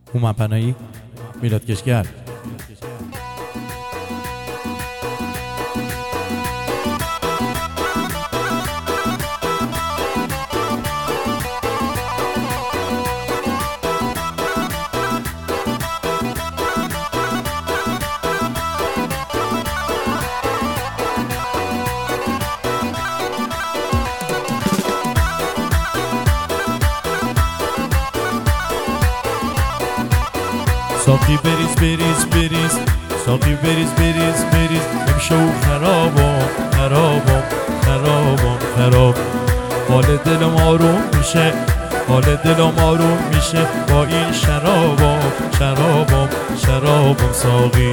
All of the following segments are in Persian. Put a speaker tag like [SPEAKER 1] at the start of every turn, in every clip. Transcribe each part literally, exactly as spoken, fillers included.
[SPEAKER 1] هومن پناهی، میلاد کشگر. ساقی بریز بریز بریز ساقی بریز بریز بریز امشو خرابم خرابم خرابم خراب. حال دلم آروم میشه حال دلم آروم میشه با این شرابم شرابم شرابم ساقی.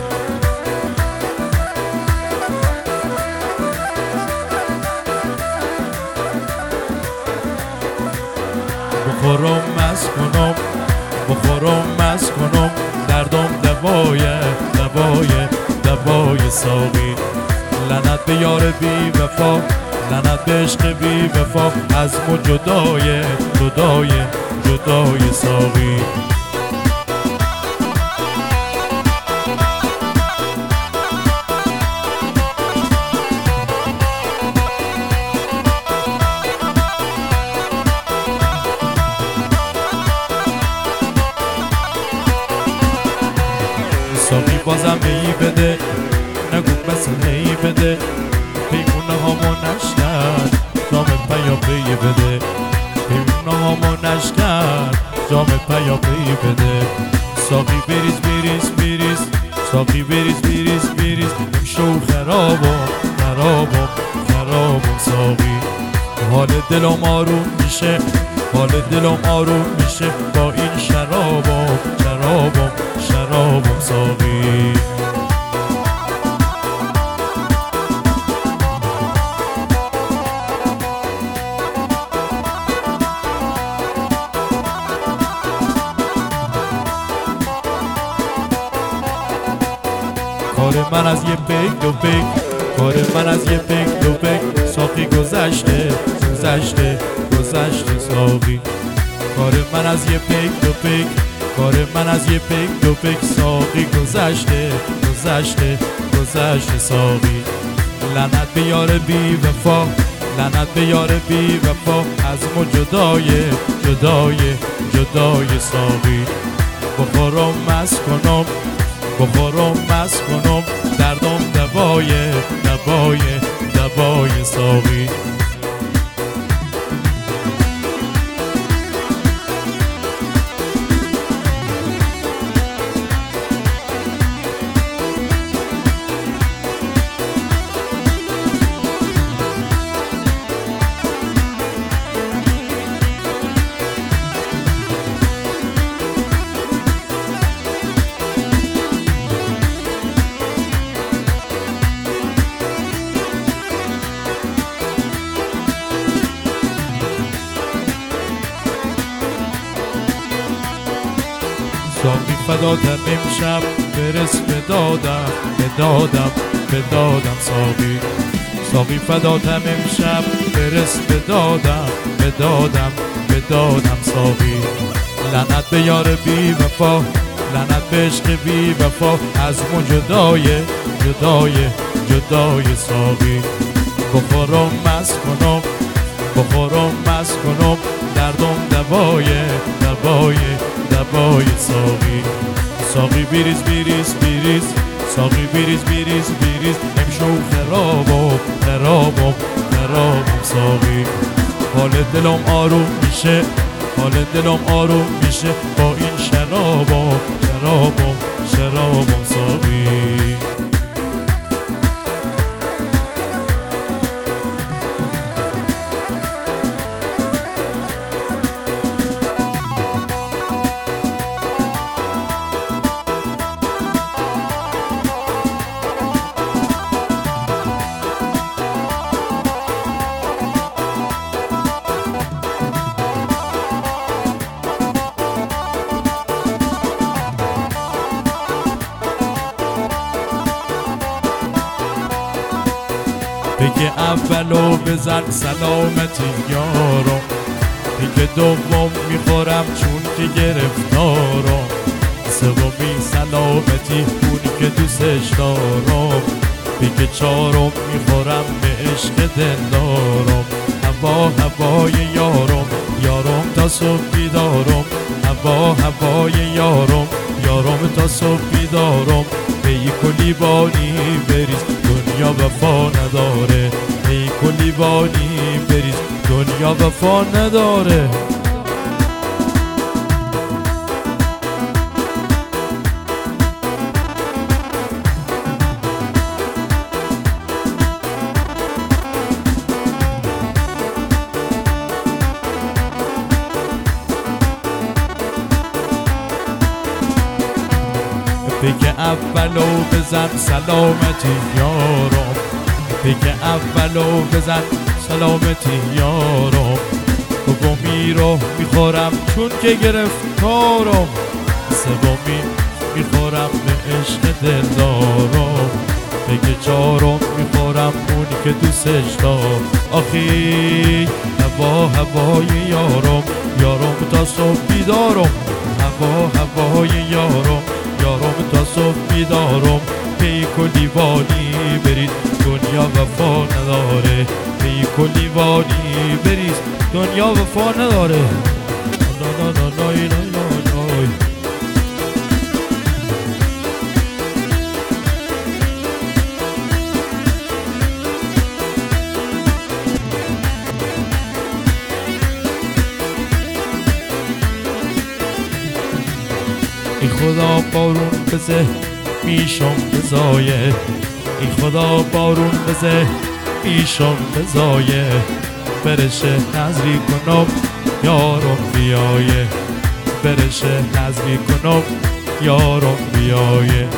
[SPEAKER 1] بخورم مست کنم بخورم مست کنم دردم دوای دوای دوای ساقی. لعنت به یار بی وفا لعنت به عشق بی وفا از مو جدای جدای جدای ساقی. ساقی بازم می بده نگو بس نی بده پیمونه هامو نشکن جام پیا پی بده پیمونه هامو نشکن جام پیا پی بده. ساقی بریز بریز بریز ساقی بریز بریز بریز امشو خرابم خرابم خرابم ساقی. حال دلم آروم میشه حال دلم آروم میشه با این شرابم شرابم شرابم ساقی. کار من از یه پیک دو پیک کار من از یه پیک دو پیک ساقی گذشته گذشته گذشته ساقی. کار من از یه پیک دو پیک کار من از یه پیک دو پیک ساقی گذشته گذشته گذشته ساقی. لعنت به یار بی وفا لعنت به یار بی وفا از مو جدای جدای جدای ساقی. بخورم مست کنم بخورم مست کنم دردم دوای دوای دوای ساقی. ساقی فداتم امشب برس بدادم بدادم بدادم ساقی. ساقی فداتم امشب برس بدادم بدادم بدادم ساقی. لعنت به یار بی وفا لعنت به عشق بی وفا از مو جدای جدای جدای ساقی. بخورم مست کنم بخورم مست کنم دردم دوای دوای دوای ساقی. ساقی بریز بریز بریز ساقی بریز بریز بریز امشو خرابم خرابم خرابم ساقی. حال دلم آروم میشه حال دلم آروم میشه با این شرابم شرابم شرابم ساقی.
[SPEAKER 2] بگه اولو بزن سلامتی یارم، بگه
[SPEAKER 1] بار دوم میخورم چون که گرفتارم، سومی سلامتی اونی که دوستش دارم، دیگه چهارم میخورم به عشق دلدارم. هوا هوای یارم یارم تا صبح بیدارم، هوا هوای یارم یارم تا صبح بیدارم. ای کلی بانی بریز دنیا وفا نداره، ای کلی بانی بریز دنیا وفا نداره. بگه اولو بزن سلامتی یارم، بگه اولو بزن سلامتی یارم. دومی رو میخورم چون که گرفتارم، سومی میخورم به عشق دلدارم، بگه چهارم میخورم اونی که دوستش دارم. آخی هوا هوای یارم یارم تا صبح بیدارم، هوا هوای یارم یارم تا صبح بیدارم. پی کلی وانی برید دنیا وفا نداره، پی کلی وانی برید دنیا وفا نداره. نا نا نا نای نای نای. ای خدا بارون بزه میشم بزایه، ای خدا بارون بزه میشم بزایه. برشه نظری کنم یارم بیایه، برشه نظری کنم یارم بیایه.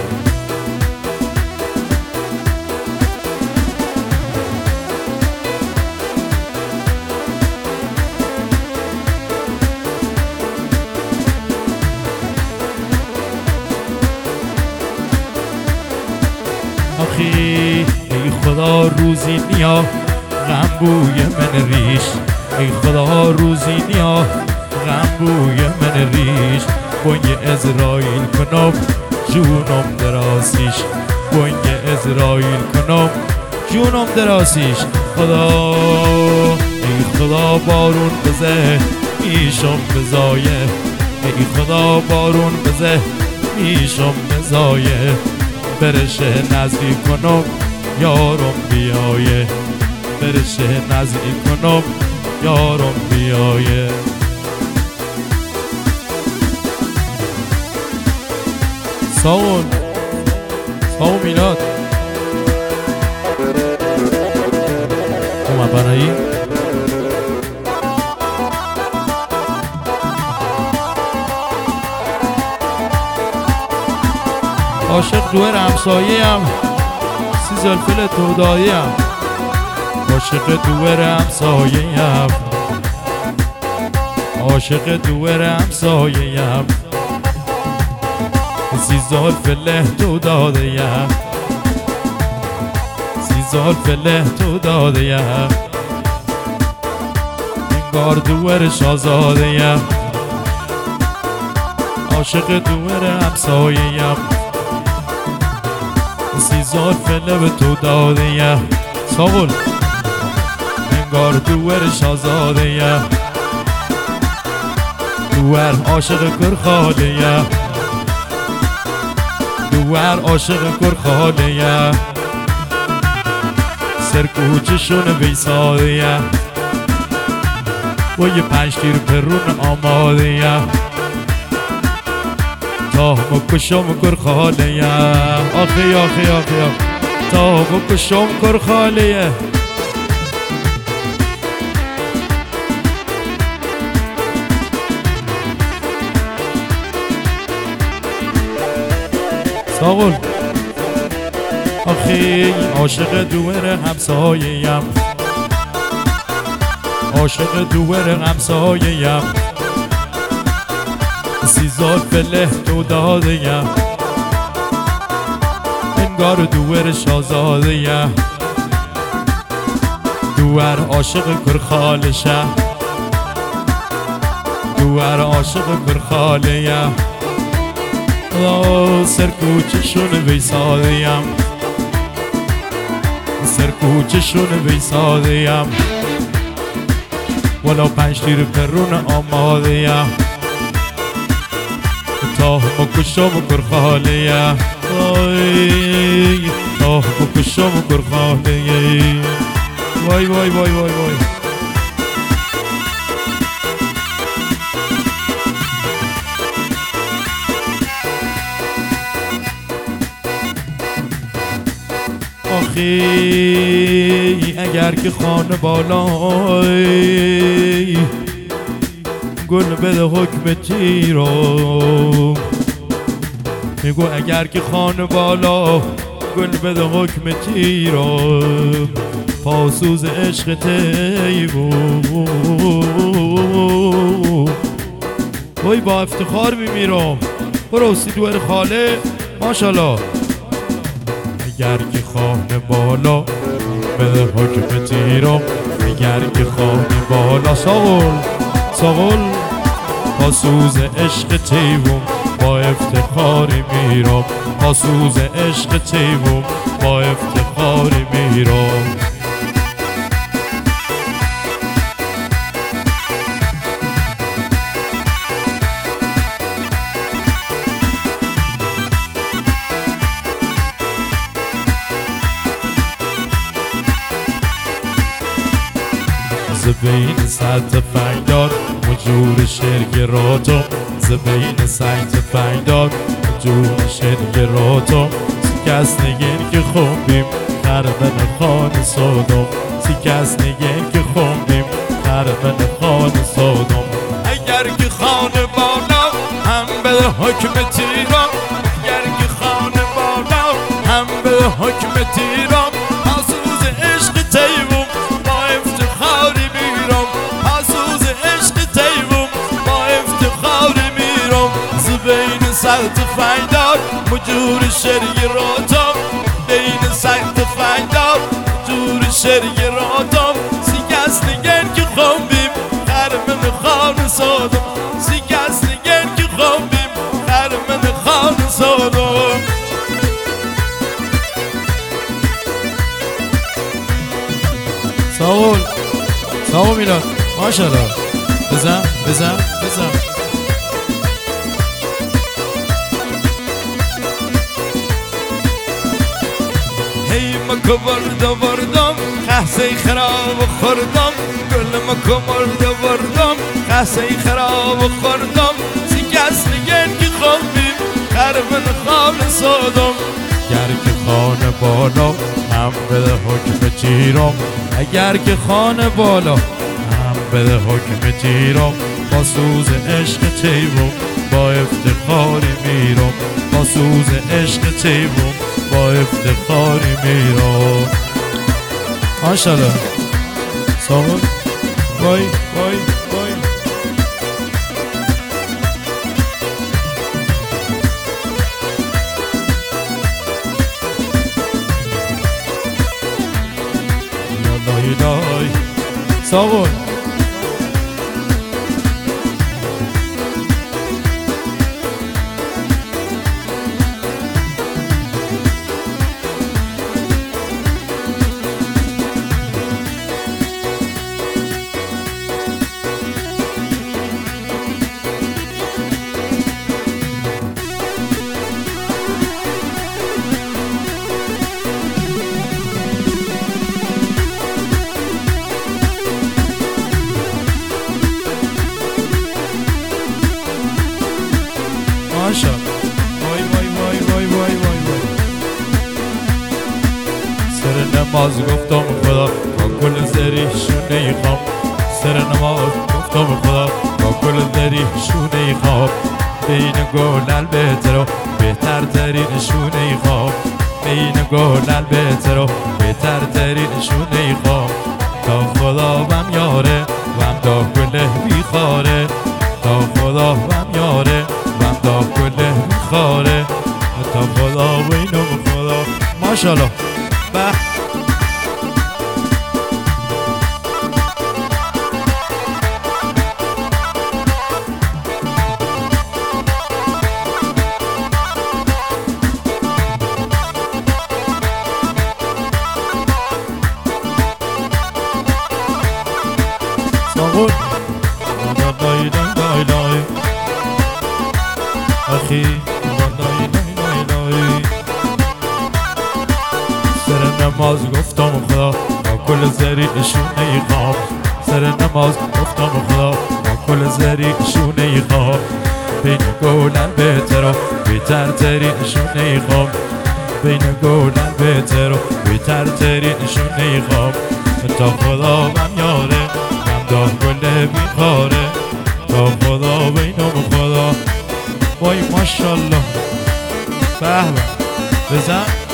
[SPEAKER 1] آخی ای خدا روزی نیا غم بوی من ریش، ای خدا روزی نیا غم بوی من ریش. بوی اسرائیل کنم جونم دراسیش، بوی اسرائیل کنم جونم دراسیش. خدا ای خدا بارون بزه میشم بزایه، ای خدا بارون بزه میشم بزایه. برشه نزدیک کنم یارم بیایه، برشه نزدیک کنم یارم بیایه. ساون ساون میلاد اومد برایی عاشق دوئر همسایه‌ام سی زلفل توداییم، عاشق دوئر همسایه‌ام، عاشق دوئر همسایه‌ام. سی زلفل توداییم، سی زلفل توداییم. انگار دوئر شاهزاده‌ام، عاشق دوئر همسایه‌ام. سی زلفله به تو داده ساغل، انگار دوئر شاهزاده، دوئر عاشق کرخاله، دوئر عاشق کرخاله. سرکوچشون بیساده با یه پنج تیر پرون آماده، تا بکشم کرخاله. آخی آخی آخی تا بکشم کرخاله. ساغل آخی عاشق دوئر همسایه‌ام، عاشق دوئر همسایه‌ام. سی زلفله تو داده‌ام، انگار دوئر شاهزاده‌ام. دوئر عاشق کرخالشه، هر عاشق کرخالیم سرکوچشون ویسادیم سرکوچشون ویسادیم والا پنج تیر پرون آمادیم تا همو کشم کرخالیم تا همو کشم کرخالیم وای وای وای وای وای آخی اگر که خانه بالای گل بده حکم تیرم میگو اگر که خانه بالا گل بده حکم تیرم پاسوز عشق تیبم وای با افتخار میمیرم برو سی دور خاله ماشالله اگر که خانه بالا بده حکم تیرم اگر که خانه بالا ساغل ساغل پاسوز عشق تیبم با افتخاری میرم پاسوز عشق تیبم با افتخاری میرم زبین ساعت فنگدار مجور شرگراتم زبین ساعت فنگدار مجور شرگراتم سکست نگین که خوندیم خربن خان سادم سکست نگین که خوندیم خربن خان سادم اگر که خانه بالا هم به حکم تیرم اگر که خانه بالا هم به حکم تیرم پاسوز عشق تیبم با افتخاری میرم پاسوز عشق تیبم با افتخاری میرم زبین سخت فنگدار مجور شرگراتم بین سخت فنگدار مجور شرگراتم سکست نگن که خوندیم خرمن خان سادم سکست نگن که خوندیم خرمن خان سادم ساول ساول میلاد ماشالله بزن بزن بزن هی مکو برده بردم خسته خراب خوردم گل مکو برده بردم خسته خراب خوردم سکست نگن که خوندیم خرمن خان سادم گر که خانه بالا هم بده حکم تیرم اگر که خانه بالا هم بده حکم تیرم با سوز عشق تیبم با افتخاری میرم با سوز عشق تیبم با افتخاری میرم ماشالله ساول وای وای وای لای لای ساول ماشالله وای وای وای وای وای وای وای سر نماز گفتم خدا با گل زری شونه خواب سر نماز گفتم خدا با گل زری شونه خواب بین گلل بهتر و بهتر ترین شونه خواب بین گلل بهتر و بهتر ترین شونه خواب تا خدا بم یاره وم دا گله بیخاره تا خدا بم یاره وم دا گله بیخاره تا خدا بینم خدا ماشالله به لای لای لای لای آخی لای لای لای لای سر نماز گفتم خدا با کل زریشون نیخوام سر نماز گفتم خدا با کل زریشون نیخوام بین گولن بهتر و بیتر ترینشون نیخوام بین گولن بهتر و بیتر ترینشون نیخوام تا خدا من یاره من دا گل بیخاره تا خدا بینم خدا وای ماشالله به به بزن